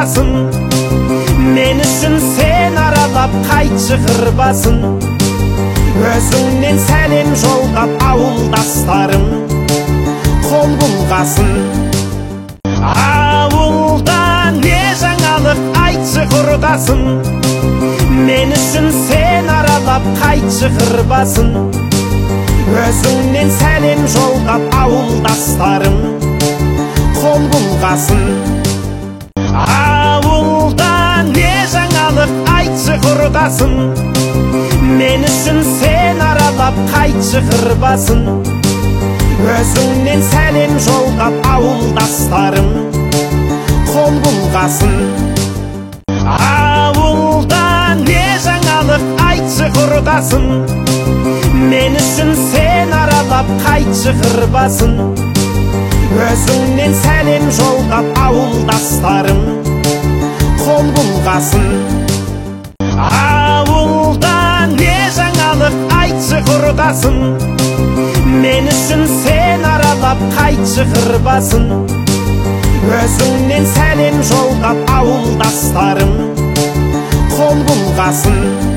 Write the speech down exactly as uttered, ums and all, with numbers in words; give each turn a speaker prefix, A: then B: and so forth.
A: құрдасын, мен үшін сен аралап қайтшы қырбасын. Өзіңнен сәлем жолдап ауылдастарым қол бұлғасын. Ауылда не жаңалық айтшы құрдасын, мен үшін сен аралап қайтшы қырбасын. Өзіңнен сәлем жолдап ауылдастарым қол бұлғасын. Ауылда не жаңалық айтшы құрдасын, мен үшін сен аралап қайтшы қырбасын. Өзіңнен сәлем жолдап ауылдастарым қол бұлғасын. Ауылда не жаңалық айтшы құрдасын, мен үшін сен аралап қайтшы қырбасын. Өзіңнен сәлем жолдап ауылдастарым қол бұлғасын. Ауылда не жаңалық айтшы құрдасын, мен үшін сен аралап қайтшы қырбасын. Өзіңнен сәлем жолдап ауылдастарым қол бұлғасын.